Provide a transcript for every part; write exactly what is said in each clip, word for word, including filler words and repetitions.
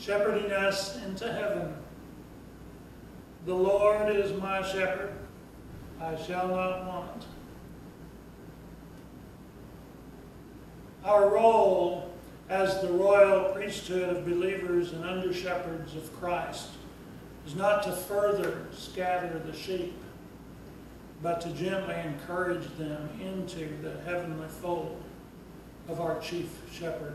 shepherding us into heaven. The Lord is my shepherd, I shall not want. Our role as the royal priesthood of believers and under-shepherds of Christ is not to further scatter the sheep, but to gently encourage them into the heavenly fold of our chief shepherd.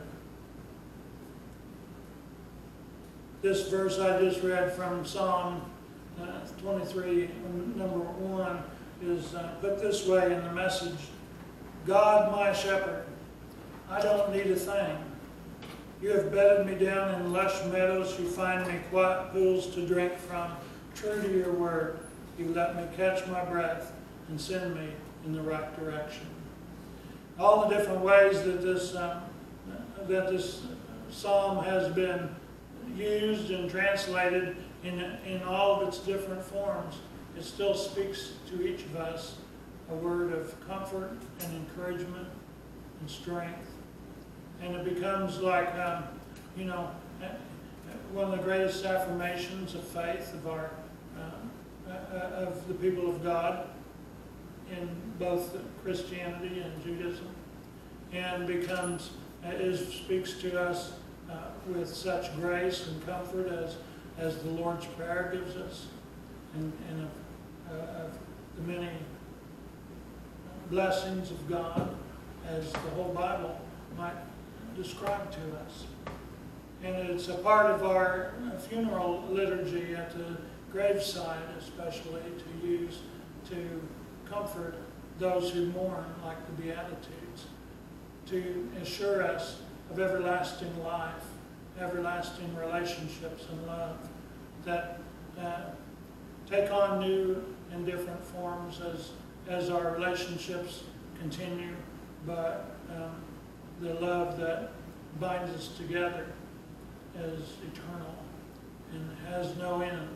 This verse I just read from Psalm uh, twenty-three, number one, is uh, put this way in the Message: God, my shepherd, I don't need a thing. You have bedded me down in lush meadows. You find me quiet pools to drink from. True to your word, you let me catch my breath and send me in the right direction. All the different ways that this um, that this psalm has been used and translated in in all of its different forms, it still speaks to each of us a word of comfort and encouragement and strength. And it becomes like, um, you know, one of the greatest affirmations of faith of our uh, uh, of the people of God in both Christianity and Judaism, and becomes is speaks to us uh, with such grace and comfort as as the Lord's Prayer gives us, and, and of, uh, of the many blessings of God as the whole Bible might describe to us. And it's a part of our funeral liturgy at the graveside, especially, to use to comfort those who mourn, like the Beatitudes, to assure us of everlasting life, everlasting relationships and love that uh, take on new and different forms as, as our relationships continue, but um, the love that binds us together is eternal and has no end.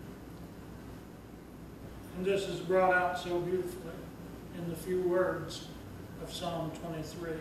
And this is brought out so beautifully in the few words of Psalm twenty-three.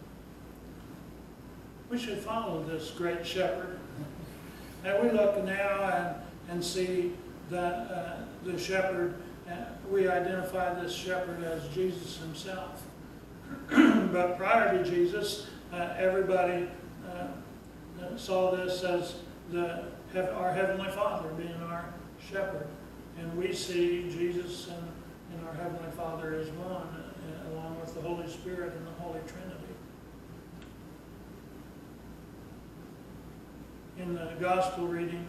We should follow this great shepherd. And we look now and, and see that uh, the shepherd, uh, we identify this shepherd as Jesus himself. But prior to Jesus, uh, everybody uh, saw this as the our Heavenly Father being our shepherd. And we see Jesus and, and our Heavenly Father as one, uh, along with the Holy Spirit and the Holy Trinity. In the Gospel reading,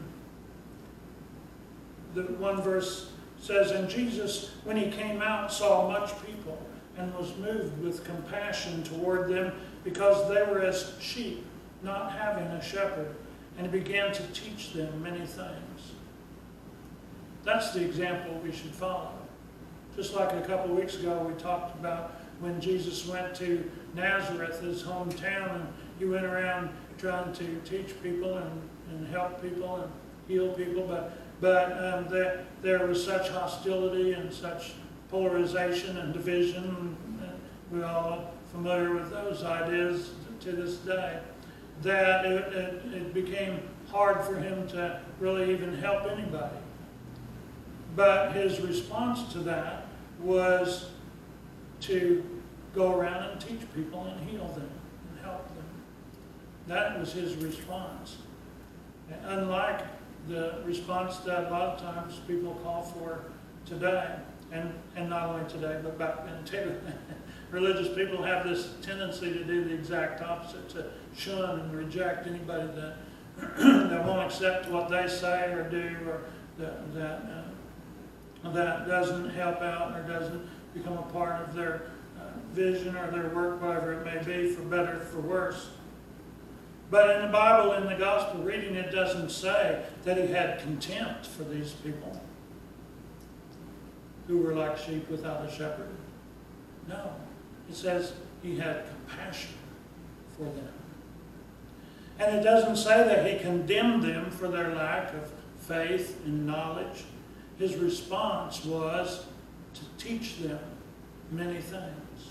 the one verse says, "And Jesus, when he came out, saw much people, and was moved with compassion toward them, because they were as sheep, not having a shepherd, and he began to teach them many things." That's the example we should follow. Just like a couple of weeks ago we talked about when Jesus went to Nazareth, his hometown, and he went around trying to teach people and, and help people and heal people, but but um, there, there was such hostility and such polarization and division. We're all familiar with those ideas to this day, that it, it, it became hard for him to really even help anybody. But his response to that was to go around and teach people and heal them and help them. That was his response. And unlike the response that a lot of times people call for today, and, and not only today, but back then too. Religious people have this tendency to do the exact opposite, to shun and reject anybody that, that won't accept what they say or do, or that, that, uh, that doesn't help out or doesn't become a part of their uh, vision or their work, whatever it may be, for better or for worse. But in the Bible, in the Gospel reading, it doesn't say that he had contempt for these people who were like sheep without a shepherd. No. It says he had compassion for them. And it doesn't say that he condemned them for their lack of faith and knowledge. His response was to teach them many things.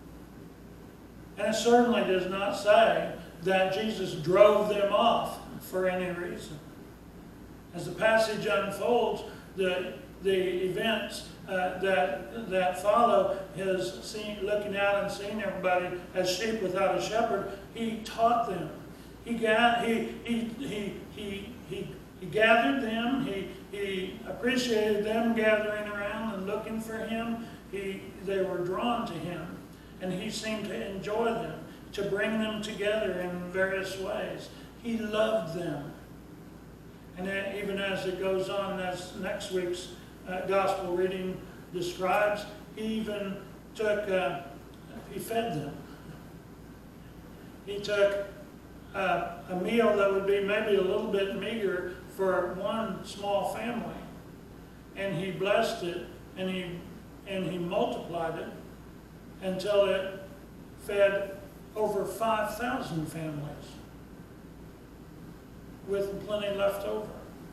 And it certainly does not say that Jesus drove them off for any reason. As the passage unfolds, the, the events uh, that, that follow his seeing, looking out and seeing everybody as sheep without a shepherd, he taught them. He, ga- he, he, he, he, he, he gathered them. He, he appreciated them gathering around and looking for him. He, they were drawn to him, and he seemed to enjoy them, to bring them together in various ways. He loved them. And then even as it goes on, as next week's uh, gospel reading describes, he even took, uh, he fed them. He took uh, a meal that would be maybe a little bit meager for one small family, and he blessed it, and he and he multiplied it until it fed over five thousand families with plenty left over.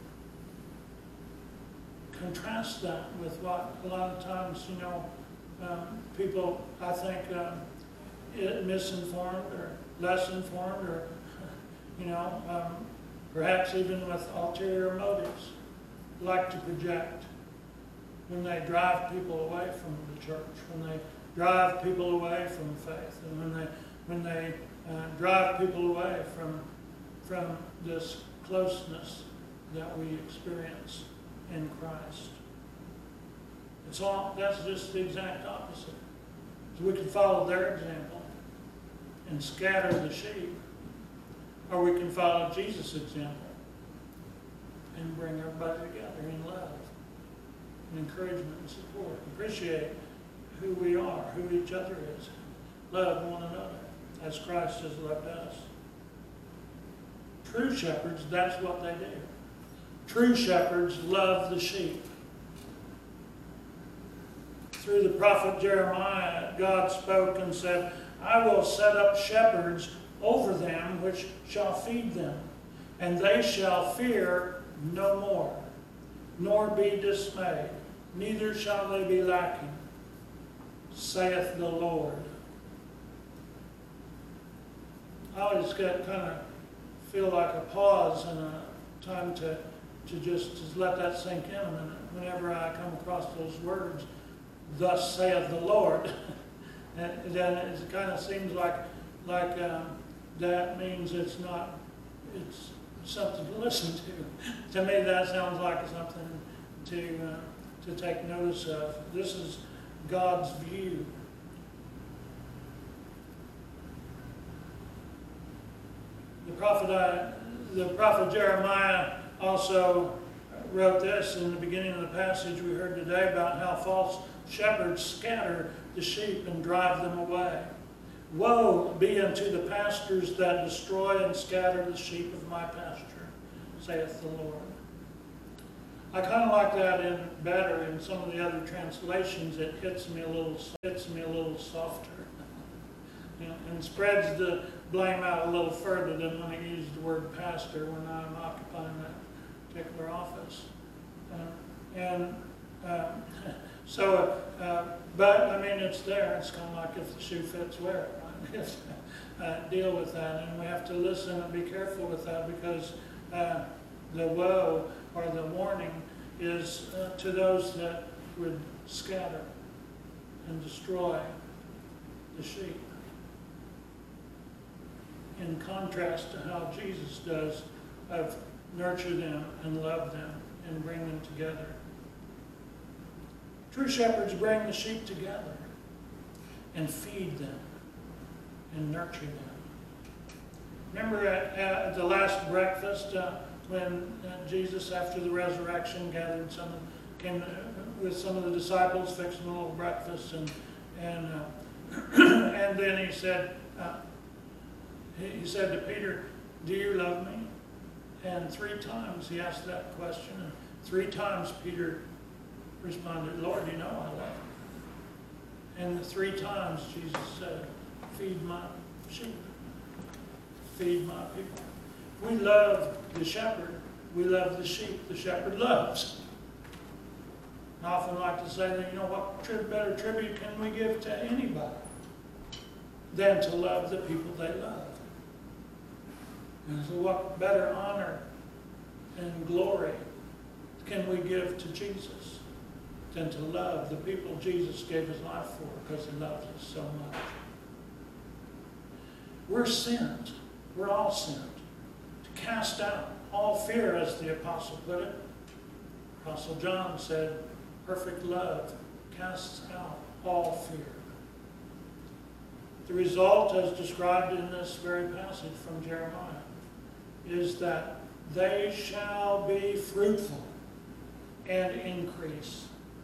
Contrast that with what a lot of times, you know, um, people, I think, um, it misinformed or less informed, or, you know, um, perhaps even with ulterior motives, like to project when they drive people away from the church, when they drive people away from faith, and when they when they uh, drive people away from from this closeness that we experience in Christ. It's all, that's just the exact opposite. So we can follow their example and scatter the sheep, or we can follow Jesus' example and bring everybody together in love and encouragement and support. Appreciate who we are, who each other is. Love one another as Christ has loved us. True shepherds, that's what they do. True shepherds love the sheep. Through the prophet Jeremiah, God spoke and said, I will set up shepherds over them which shall feed them, and they shall fear no more, nor be dismayed, neither shall they be lacking, saith the Lord. I always get kind of feel like a pause and a time to, to just, just let that sink in a minute. Whenever I come across those words, thus saith the Lord, and then it kind of seems like like um, that means it's not, it's something to listen to. To me, that sounds like something to uh, to take notice of. This is God's view. The prophet, uh, the prophet Jeremiah also wrote this in the beginning of the passage we heard today about how false shepherds scatter the sheep and drive them away. Woe be unto the pastors that destroy and scatter the sheep of my pasture, saith the Lord. I kind of like that in better in some of the other translations. It hits me a little, hits me a little softer, you know, and spreads the blame out a little further than when I use the word pastor when I'm occupying that particular office. Uh, and uh, so, uh, but I mean, it's there. It's kind of like if the shoe fits, wear it. Right? We have to uh, deal with that, and we have to listen and be careful with that, because uh, the woe or the warning is uh, to those that would scatter and destroy the sheep, in contrast to how Jesus does of nurture them and love them and bring them together. True shepherds bring the sheep together and feed them and nurture them. Remember at, at the last breakfast uh, when uh, Jesus, after the resurrection, gathered some, came with some of the disciples, fixed them a little breakfast, and and uh, and then he said, uh, he, he said to Peter, "Do you love me?" And three times he asked that question, and three times Peter responded, "Lord, you know I love you." And the three times Jesus said, "Feed my sheep. Feed my people." We love the shepherd. We love the sheep the shepherd loves. I often like to say that, you know, what tri- better tribute can we give to anybody than to love the people they love? And so what better honor and glory can we give to Jesus than to love the people Jesus gave his life for because he loves us so much? We're sent. We're all sent to cast out all fear, as the apostle put it. Apostle John said, perfect love casts out all fear. The result, as described in this very passage from Jeremiah, is that they shall be fruitful and increase.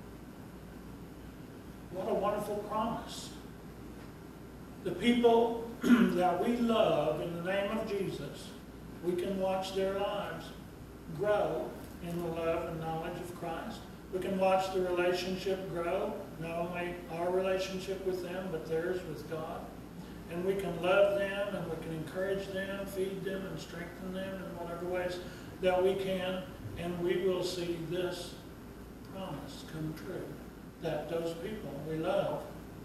What a wonderful promise. The people that we love in the name of Jesus, we can watch their lives grow in the love and knowledge of Christ. We can watch the relationship grow, not only our relationship with them, but theirs with God. And we can love them, and we can encourage them, feed them, and strengthen them in whatever ways that we can. And we will see this promise come true, that those people we love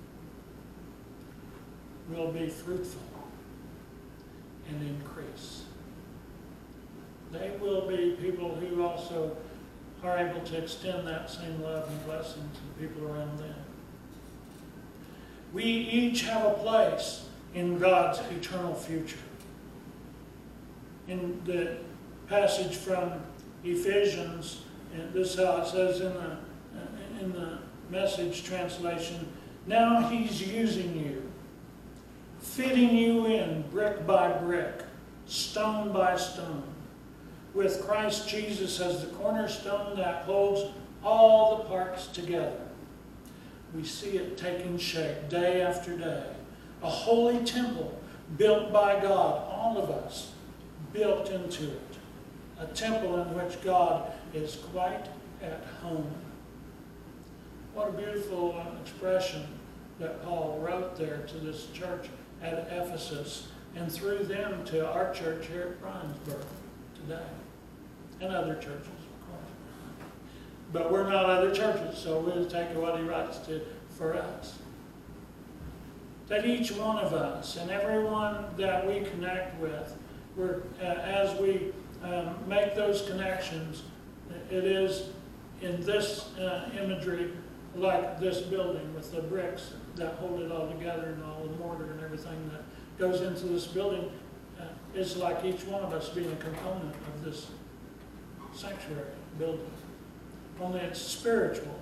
will be fruitful and increase. They will be people who also are able to extend that same love and blessing to the people around them. We each have a place in God's eternal future. In the passage from Ephesians, and this is how it says in the, in the Message translation, now he's using you, fitting you in brick by brick, stone by stone, with Christ Jesus as the cornerstone that holds all the parts together. We see it taking shape day after day. A holy temple built by God, all of us built into it. A temple in which God is quite at home. What a beautiful uh, expression that Paul wrote there to this church at Ephesus, and through them to our church here at Bryansburg today, and other churches, of course. But we're not other churches, so we'll take what he writes to for us. That each one of us and everyone that we connect with, we're, uh, as we um, make those connections, it is in this uh, imagery like this building with the bricks that hold it all together and all the mortar and everything that goes into this building. Uh, it's like each one of us being a component of this sanctuary building. Only it's spiritual.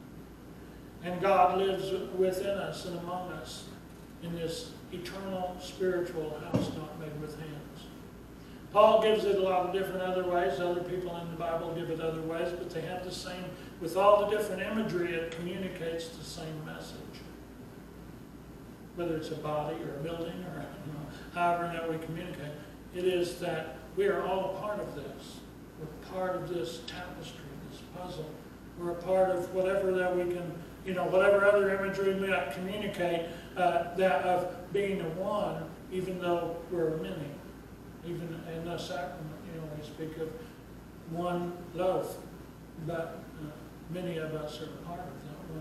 And God lives within us and among us in this eternal spiritual house not made with hands. Paul gives it a lot of different other ways. Other people in the Bible give it other ways, but they have the same, with all the different imagery, it communicates the same message. Whether it's a body or a building or you know, however that we communicate, it is that we are all a part of this. We're part of this tapestry, this puzzle. We're a part of whatever that we can, you know, whatever other imagery we might communicate, uh, that of being a one, even though we're many. Even in the sacrament, you know, we speak of one loaf, but uh, many of us are a part of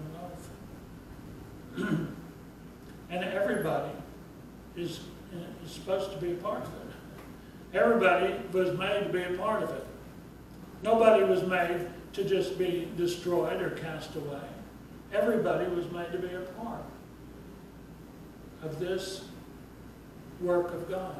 that one loaf. And everybody is, is supposed to be a part of it. Everybody was made to be a part of it. Nobody was made to just be destroyed or cast away. Everybody was made to be a part of this work of God.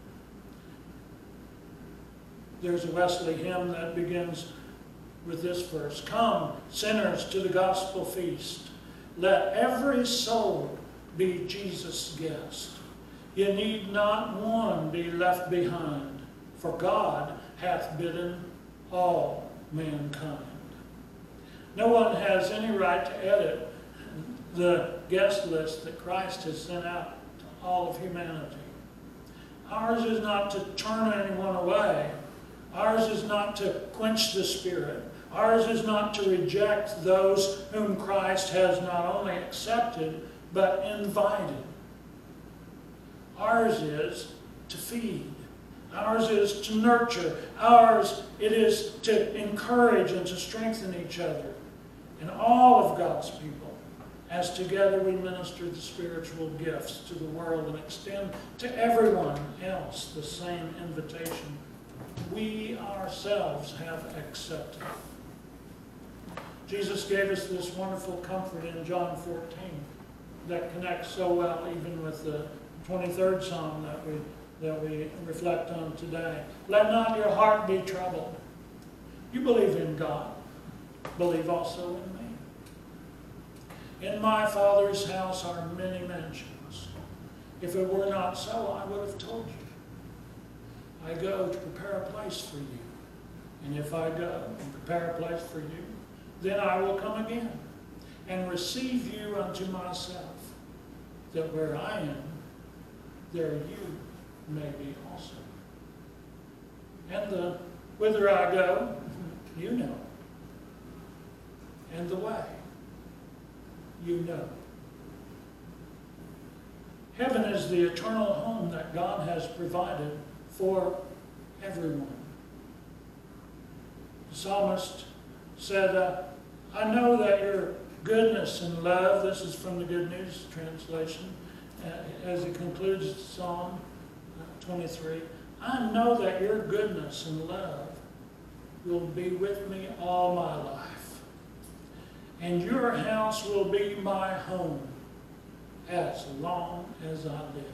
There's a Wesley hymn that begins with this verse. Come, sinners, to the gospel feast. Let every soul be Jesus' guest. You need not one be left behind, for God hath bidden all mankind. No one has any right to edit the guest list that Christ has sent out to all of humanity. Ours is not to turn anyone away. Ours is not to quench the Spirit. Ours is not to reject those whom Christ has not only accepted, but invited. Ours is to feed. Ours is to nurture. Ours it is to encourage and to strengthen each other. And all of God's people as together we minister the spiritual gifts to the world and extend to everyone else the same invitation we ourselves have accepted. Jesus gave us this wonderful comfort in John fourteen that connects so well even with the twenty-third Psalm that we, that we reflect on today. Let not your heart be troubled. You believe in God. Believe also in me. In my Father's house are many mansions. If it were not so, I would have told you. I go to prepare a place for you. And if I go and prepare a place for you, then I will come again and receive you unto myself, that where I am, there you may be also. And the whither I go, you know. And the way, you know. Heaven is the eternal home that God has provided for everyone. The psalmist said, uh, I know that your goodness and love, this is from the Good News translation, uh, as he concludes Psalm uh, twenty-three, I know that your goodness and love will be with me all my life, and your house will be my home as long as I live.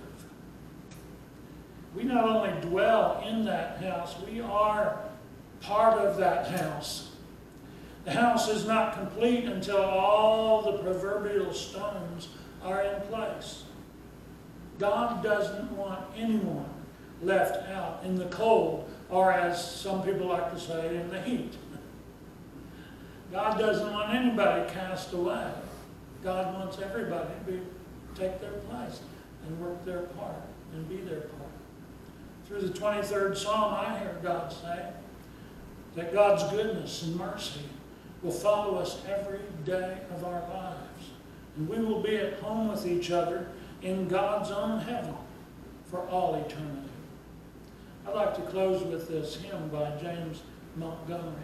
We not only dwell in that house, we are part of that house. The house is not complete until all the proverbial stones are in place. God doesn't want anyone left out in the cold, or as some people like to say, in the heat. God doesn't want anybody cast away. God wants everybody to be, take their place and work their part and be their part. Through the twenty-third Psalm, I hear God say that God's goodness and mercy will follow us every day of our lives. And we will be at home with each other in God's own heaven for all eternity. I'd like to close with this hymn by James Montgomery.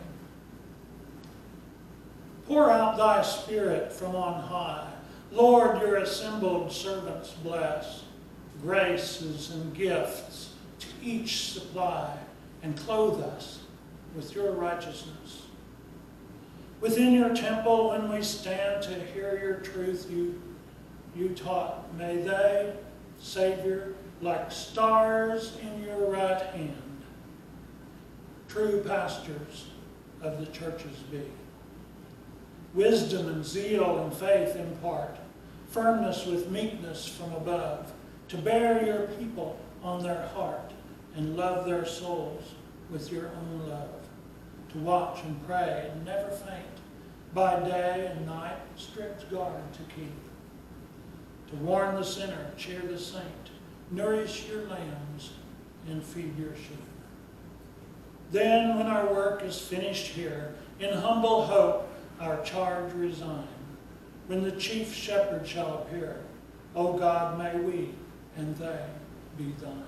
Pour out thy Spirit from on high. Lord, your assembled servants bless. Graces and gifts to each supply, and clothe us with your righteousness. Within your temple, when we stand to hear your truth you, you taught, may they, Savior, like stars in your right hand, true pastors of the churches be. Wisdom and zeal and faith impart, firmness with meekness from above, to bear your people on their heart and love their souls with your own love, to watch and pray and never faint, by day and night strict guard to keep, to warn the sinner, cheer the saint, nourish your lambs and feed your sheep. Then when our work is finished here, in humble hope our charge resign, when the chief shepherd shall appear, O God, may we and they be thine.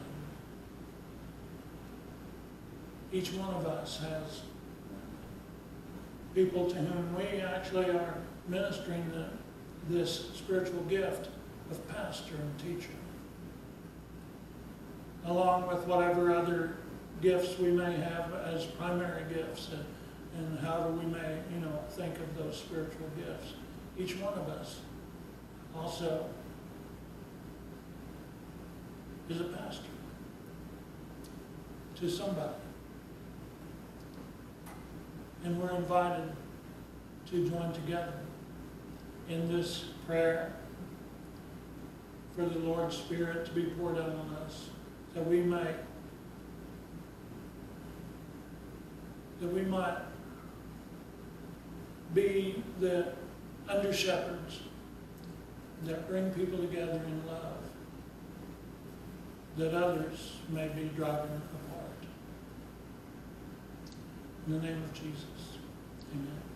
Each one of us has people to whom we actually are ministering the, this spiritual gift of pastor and teacher, along with whatever other gifts we may have as primary gifts, and, and however we may, you know, think of those spiritual gifts. Each one of us also is a pastor to somebody. And we're invited to join together in this prayer for the Lord's Spirit to be poured out on us, that we may, that we might be the under shepherds that bring people together in love, that others may be driving apart. In the name of Jesus, amen.